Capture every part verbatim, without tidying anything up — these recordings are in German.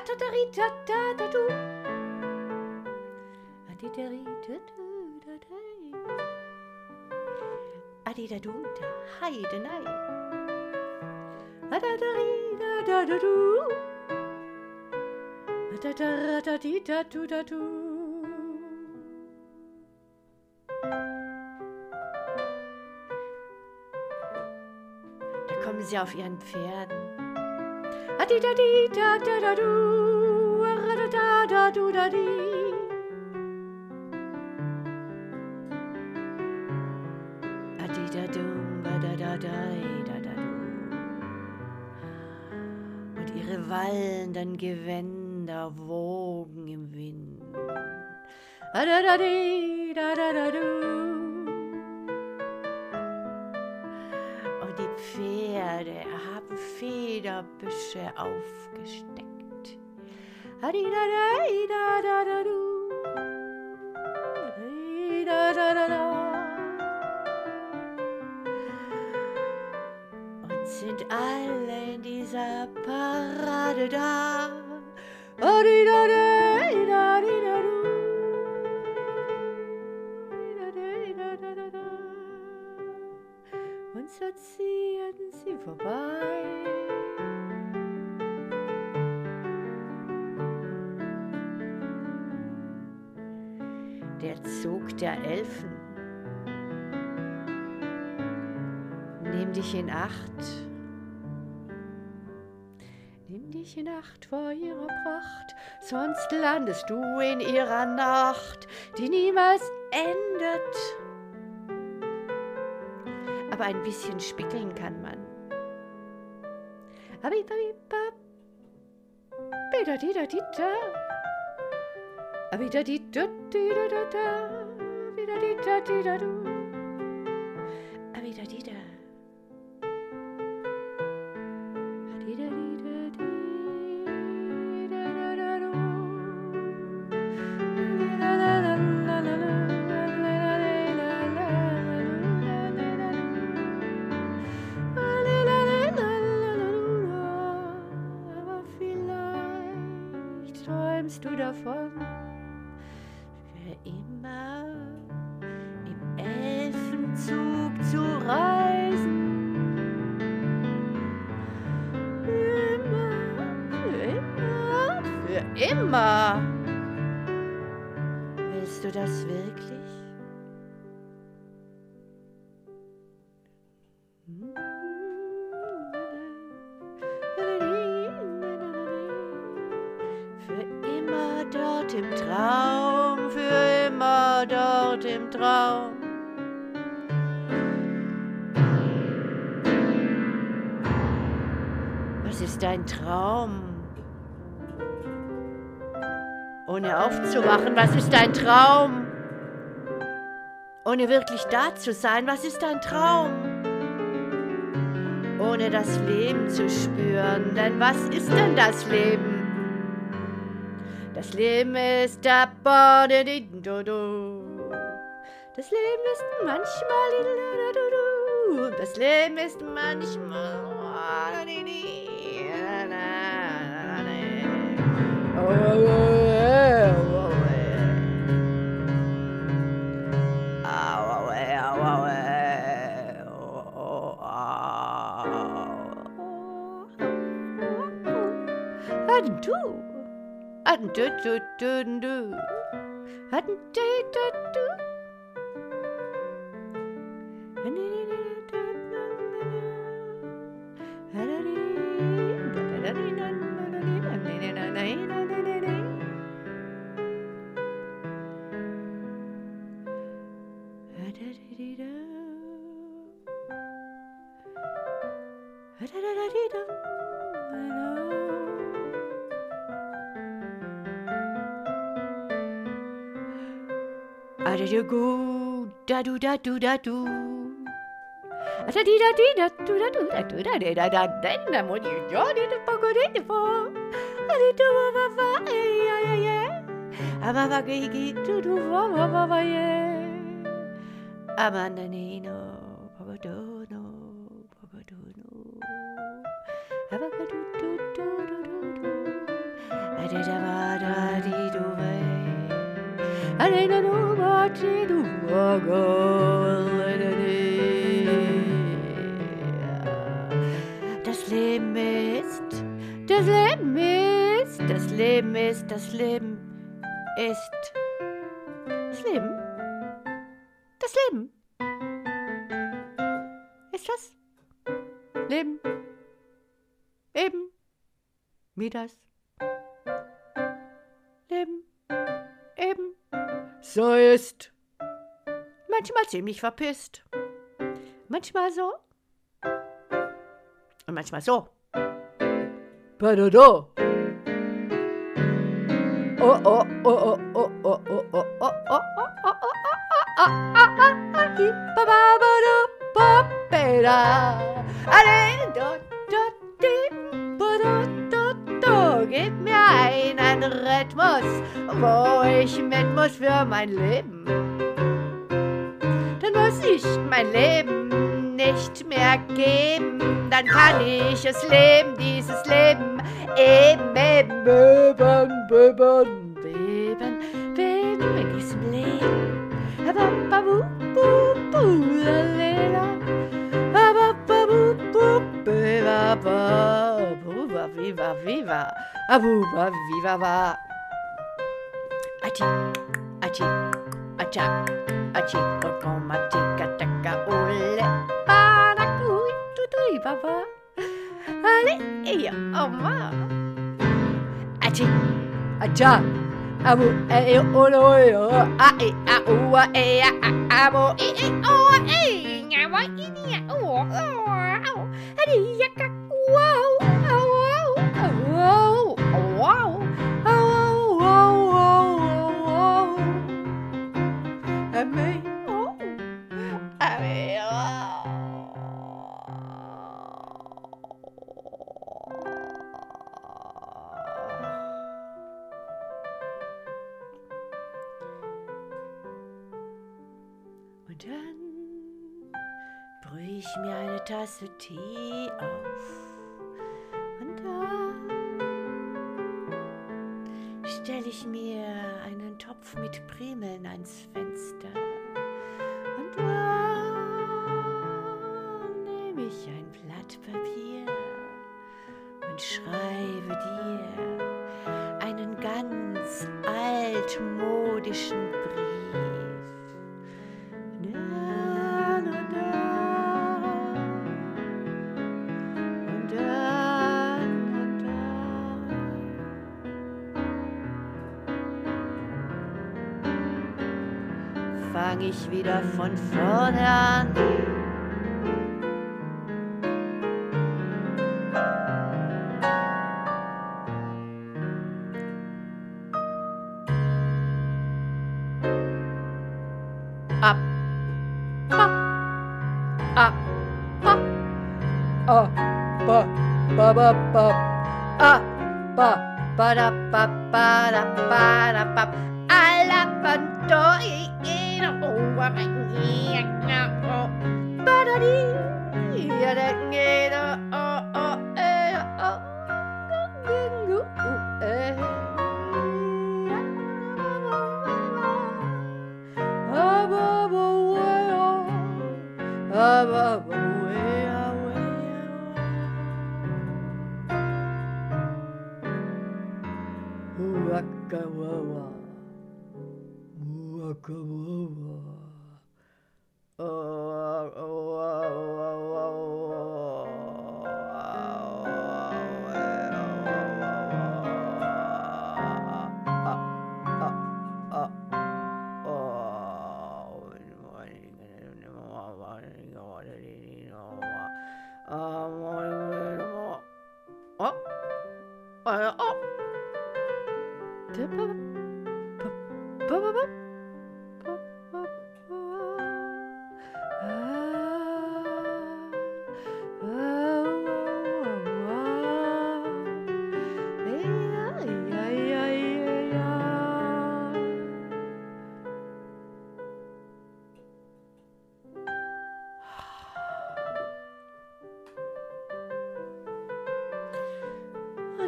Atataritata-du. Aditaritata-du-da-dei. Adida-du-da, heidenei. Adataritata-du. Adataratata-du-da-du. Da kommen sie auf ihren Pferden. Adida-di-da-da-da-du. Adada-da-da-du-da-di. Und ihre wallenden Gewänder wogen im Wind. Und die Pferde haben Federbüsche aufgesteckt. Und sind alle in dieser Parade da. Und so ziehen sie vorbei. Der Zug der Elfen. Nimm dich in Acht. Nimm dich in Acht vor ihrer Pracht, sonst landest du in ihrer Nacht, die niemals endet. Aber ein bisschen spickeln kann man. Abibabibab, bidadidadida, abidadidadidadada, bidadidadidadu, abidadida. Träumst du davon, für immer im Elfenzug zu reisen? Für immer, für immer, für immer. Willst du das wirklich? Dort im Traum, für immer dort im Traum. Was ist dein Traum? Ohne aufzuwachen, was ist dein Traum? Ohne wirklich da zu sein, was ist dein Traum? Ohne das Leben zu spüren, denn was ist denn das Leben? Das Leben ist da, das Leben ist manchmal, das Leben ist manchmal, du. And do do do do, and do do do, and do do do Adadagu, da do da do da do. Adadida da do da do da do da da da da da da mo di jo di da poco di po. Adida wa wa wa ya ya ya. Ama wa gi gi do do wa wa wa wa ye. Amanda nino pogodono pogodono. Abagadu do do do do do. Das Leben ist, das Leben ist, das Leben ist, das Leben ist, das Leben, das Leben ist das Leben, eben wie das Leben eben so ist. Manchmal ziemlich verpisst, manchmal so und manchmal so. Badado. Oh oh oh oh oh oh oh oh oh oh oh oh oh oh. Gib mir einen Rhythmus, wo ich mit muss für mein Leben. Dann muss ich mein Leben nicht mehr geben, dann kann ich es leben, dieses Leben eben, eben, beben, beben, beben, beben in diesem Leben. Abababu, bu, bu, lalela. Abababu, bu, biva, ba, buba, viva, viva, abuba, viva, va. Achi, achi, acha, achi, okomati, kataka, ole, panakui, tutui, baba. Ale, iya, oma. Achi, acha, abu, e, olo, yo, a, e, a, u, a, e, a, a, abo, e, e, o, e, nyawa, ini, ya, o, o, o, adi, ya, ka, wow, wow, wow, wow, wow, wow, wow, ame, oh, ame, oh. Und dann brühe ich mir eine Tasse Tee auf. Und dann stelle ich mir einen Topf mit Primeln ans Fenster. Und dann nehme ich ein Blatt Papier und schreibe dir einen ganz altmodischen Brief. Fang ich wieder von vorne an. Ab, ab, ab, ab, ah, ba, ba, ba, ba, ah, ba, ba, da, ba, ba, da, ba, da, ba, alla bandoi. Wakawawa, wakawawa.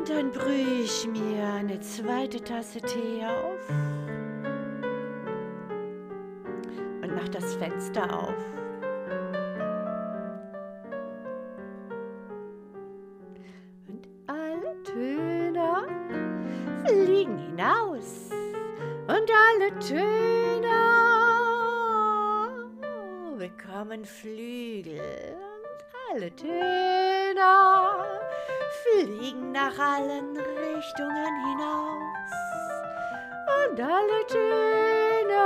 Und dann brühe ich mir eine zweite Tasse Tee auf und mach das Fenster auf. Und alle Töne fliegen hinaus und alle Töne bekommen Flügel und alle Töne fliegen nach allen Richtungen hinaus und alle Töne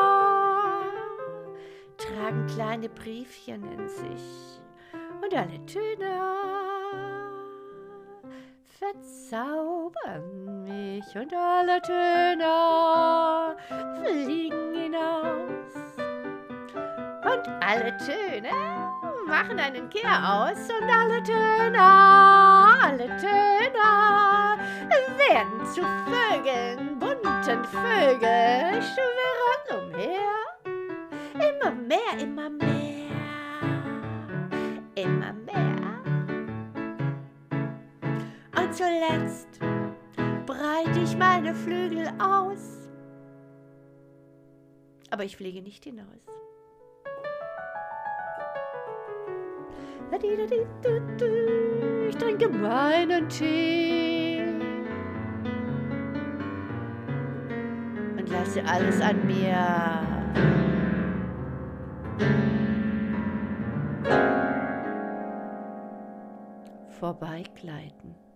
tragen kleine Briefchen in sich und alle Töne verzaubern mich und alle Töne fliegen hinaus und alle Töne machen einen Kehr aus und alle Töne, alle Töne werden zu Vögeln, bunten Vögeln, schwirren umher. Immer mehr, immer mehr, immer mehr. Und zuletzt breite ich meine Flügel aus. Aber ich fliege nicht hinaus. Ich trinke meinen Tee und lasse alles an mir vorbeigleiten.